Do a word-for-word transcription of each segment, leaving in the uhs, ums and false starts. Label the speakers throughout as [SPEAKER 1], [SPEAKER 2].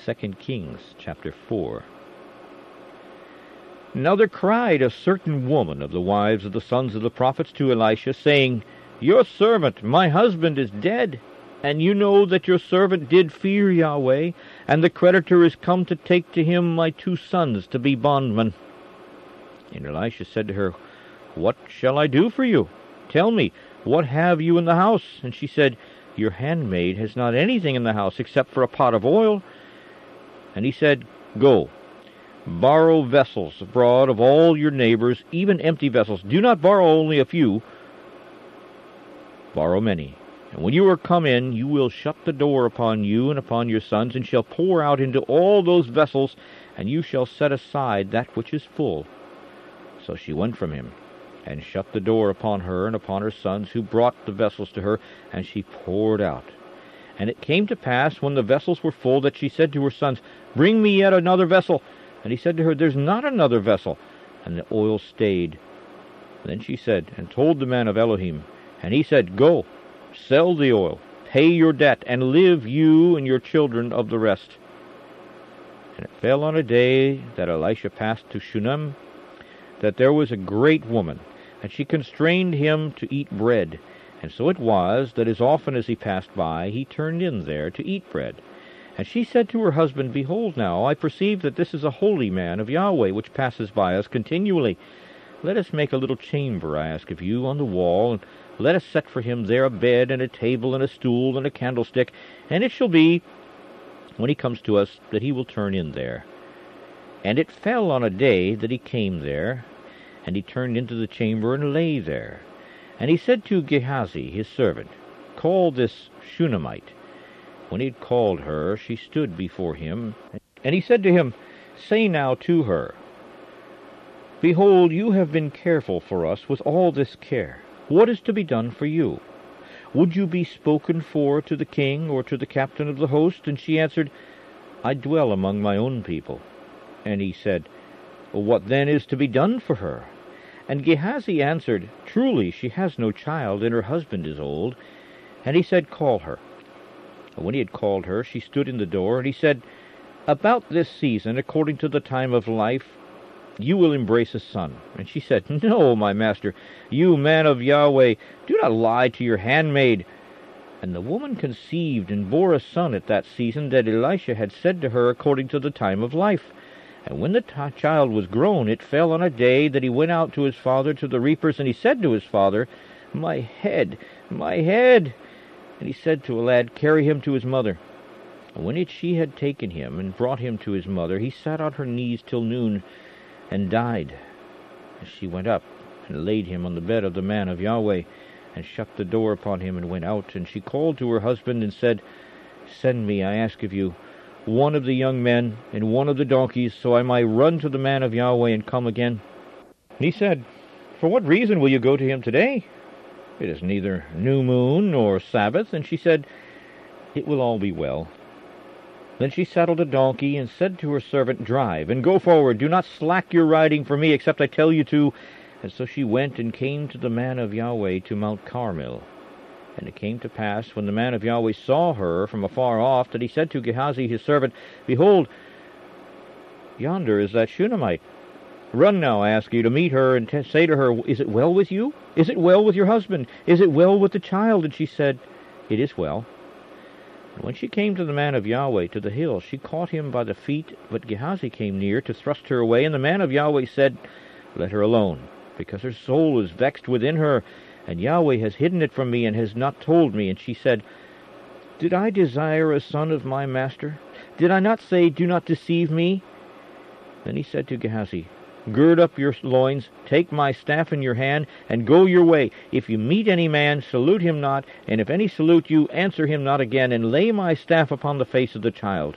[SPEAKER 1] Second Kings chapter four. Now there cried a certain woman of the wives of the sons of the prophets to Elisha, saying, Your servant, my husband, is dead, and you know that your servant did fear Yahweh, and the creditor is come to take to him my two sons to be bondmen. And Elisha said to her, What shall I do for you? Tell me, what have you in the house? And she said, Your handmaid has not anything in the house except for a pot of oil. And he said, Go, borrow vessels abroad of all your neighbors, even empty vessels. Do not borrow only a few, borrow many. And when you are come in, you will shut the door upon you and upon your sons, and shall pour out into all those vessels, and you shall set aside that which is full. So she went from him, and shut the door upon her and upon her sons, who brought the vessels to her, and she poured out. And it came to pass, when the vessels were full, that she said to her sons, Bring me yet another vessel. And he said to her, There's not another vessel. And the oil stayed. Then she said, and told the man of Elohim. And he said, Go, sell the oil, pay your debt, and live you and your children of the rest. And it fell on a day that Elisha passed to Shunem, that there was a great woman, and she constrained him to eat bread. And so it was, that as often as he passed by, he turned in there to eat bread. And she said to her husband, Behold now, I perceive that this is a holy man of Yahweh, which passes by us continually. Let us make a little chamber, I ask of you, on the wall, and let us set for him there a bed, and a table, and a stool, and a candlestick. And it shall be, when he comes to us, that he will turn in there. And it fell on a day that he came there, and he turned into the chamber, and lay there. And he said to Gehazi, his servant, Call this Shunammite. When he had called her, she stood before him. And he said to him, Say now to her, Behold, you have been careful for us with all this care. What is to be done for you? Would you be spoken for to the king or to the captain of the host? And she answered, I dwell among my own people. And he said, What then is to be done for her? And Gehazi answered, Truly she has no child, and her husband is old. And he said, Call her. And when he had called her, she stood in the door, and he said, About this season, according to the time of life, you will embrace a son. And she said, No, my master, you man of Yahweh, do not lie to your handmaid. And the woman conceived and bore a son at that season that Elisha had said to her according to the time of life. And when the t- child was grown, it fell on a day that he went out to his father to the reapers, and he said to his father, My head, my head. And he said to a lad, Carry him to his mother. And when it, she had taken him and brought him to his mother, he sat on her knees till noon, and died. And she went up and laid him on the bed of the man of Yahweh, and shut the door upon him, and went out. And she called to her husband and said, Send me, I ask of you, one of the young men and one of the donkeys, so I might run to the man of Yahweh and come again. And he said, For what reason will you go to him today? It is neither new moon nor Sabbath. And she said, It will all be well. Then she saddled a donkey, and said to her servant, Drive, and go forward. Do not slack your riding for me, except I tell you to. And so she went and came to the man of Yahweh to Mount Carmel. And it came to pass, when the man of Yahweh saw her from afar off, that he said to Gehazi his servant, Behold, yonder is that Shunammite. Run now, I ask you, to meet her, and t- say to her, Is it well with you? Is it well with your husband? Is it well with the child? And she said, It is well. And when she came to the man of Yahweh, to the hill, she caught him by the feet, but Gehazi came near to thrust her away. And the man of Yahweh said, Let her alone, because her soul is vexed within her, and Yahweh has hidden it from me, and has not told me. And she said, Did I desire a son of my master? Did I not say, Do not deceive me? Then he said to Gehazi, Gird up your loins, take my staff in your hand, and go your way. If you meet any man, salute him not, and if any salute you, answer him not again, and lay my staff upon the face of the child.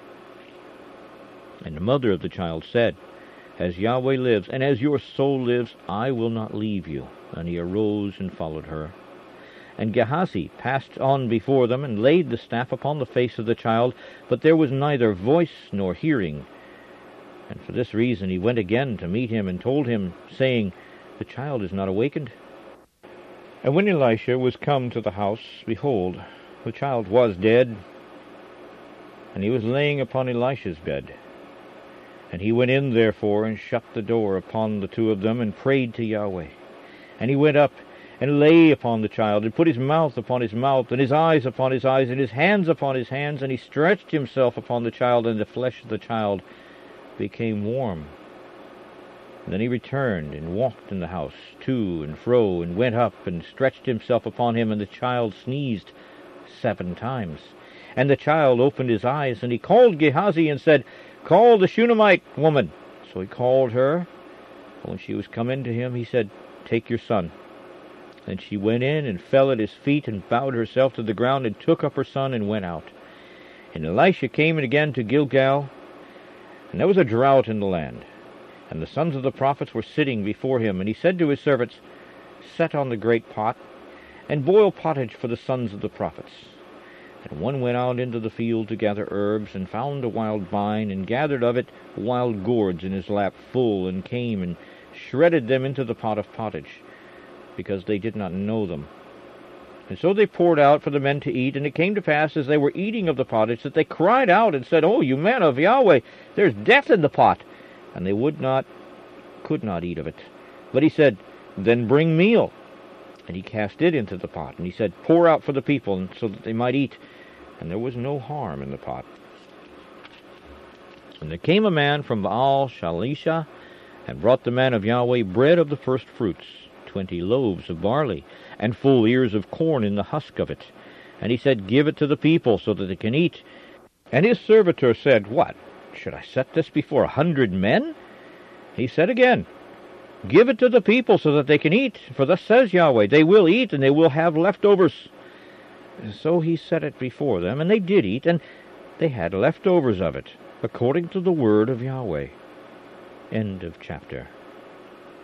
[SPEAKER 1] And the mother of the child said, As Yahweh lives, and as your soul lives, I will not leave you. And he arose and followed her. And Gehazi passed on before them, and laid the staff upon the face of the child, but there was neither voice nor hearing. And for this reason he went again to meet him, and told him, saying, The child is not awakened. And when Elisha was come to the house, behold, the child was dead. and he was laying upon Elisha's bed. And he went in therefore, and shut the door upon the two of them, and prayed to Yahweh. And he went up, and lay upon the child, and put his mouth upon his mouth, and his eyes upon his eyes, and his hands upon his hands, and he stretched himself upon the child, and the flesh of the child became warm. And then he returned, and walked in the house, to and fro, and went up, and stretched himself upon him, and the child sneezed seven times. And the child opened his eyes, and he called Gehazi, and said, Call the Shunammite woman. So he called her. When she was come in to him, he said, Take your son. Then she went in, and fell at his feet, and bowed herself to the ground, and took up her son, and went out. And Elisha came again to Gilgal, and there was a drought in the land. And the sons of the prophets were sitting before him. And he said to his servants, Set on the great pot, and boil pottage for the sons of the prophets. And one went out into the field to gather herbs, and found a wild vine, and gathered of it wild gourds in his lap full, and came and shredded them into the pot of pottage, because they did not know them. And so they poured out for the men to eat. And it came to pass, as they were eating of the pottage, that they cried out and said, Oh, you men of Yahweh, there's death in the pot. And they would not, could not eat of it. But he said, Then bring meal. And he cast it into the pot. And he said, Pour out for the people, so that they might eat. And there was no harm in the pot. And there came a man from Baal Shalisha, and brought the man of Yahweh bread of the first fruits, twenty loaves of barley, and full ears of corn in the husk of it. And he said, Give it to the people, so that they can eat. And his servitor said, What? Should I set this before a hundred men? He said again, Give it to the people, so that they can eat. For thus says Yahweh, They will eat, and they will have leftovers. And so he set it before them, and they did eat, and they had leftovers of it, according to the word of Yahweh. End of chapter.